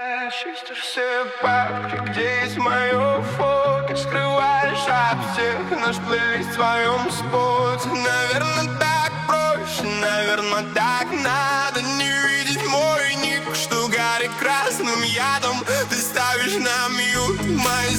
Чистишь все папки, где есть мое фото. Скрываешь от всех наш плейлист в твоем споте. Наверное, так проще, наверное, так надо. Не видеть мой ник, что горит красным ядом. Ты ставишь на мьют мои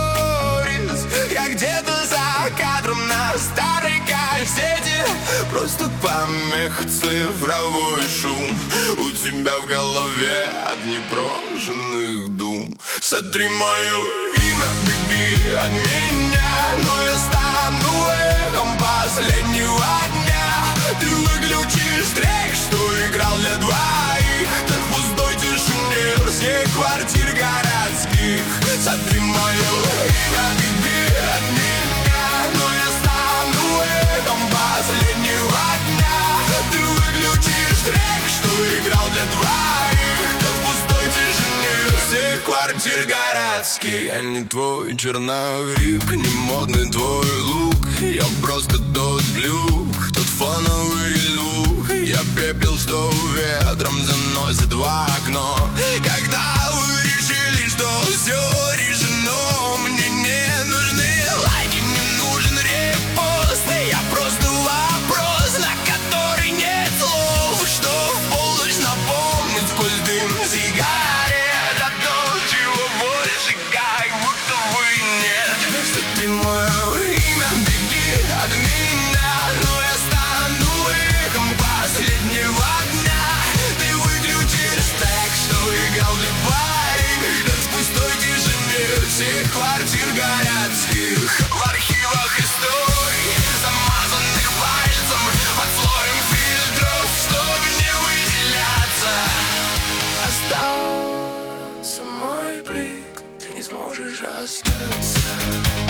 сторис. Я где-то за кадром на старой кассете. Просто помех, цифровой шум. У тебя в голове от непрожженных дум. Сотри мое имя, беги от меня, но я стану эхом последнего дня. Ты выключишь трек, что играл для двоих. Так в пустой тишине всех квартир городских. Сотри мое имя, беги от меня, но я стану эхом последнего дня. Ты выключишь трек, что играл для двоих. Так в пустой тишине всех квартир городских. Я не твой черновик, не модный твой лук. Я просто тот глюк, тот фоновый звук. Я пепел, что ветром заносит в окно. Когда вы решили, что все решено, мне не нужны лайки, не нужен репост. Я просто вопрос, на который нет слов. Что в полночь напомнит вкус дым сигарет. А то, чего больше, как будто бы нет. Сотри мое имя, беги от меня, но я стану эхом последнего дня. Ты выключишь трек, что играл для двоих. Так в пустой тишине всех квартир городских. В архивах историй, замазанных пальцем под слоем фильтров, чтобы не выделяться. Остался мой блик, ты не сможешь остаться.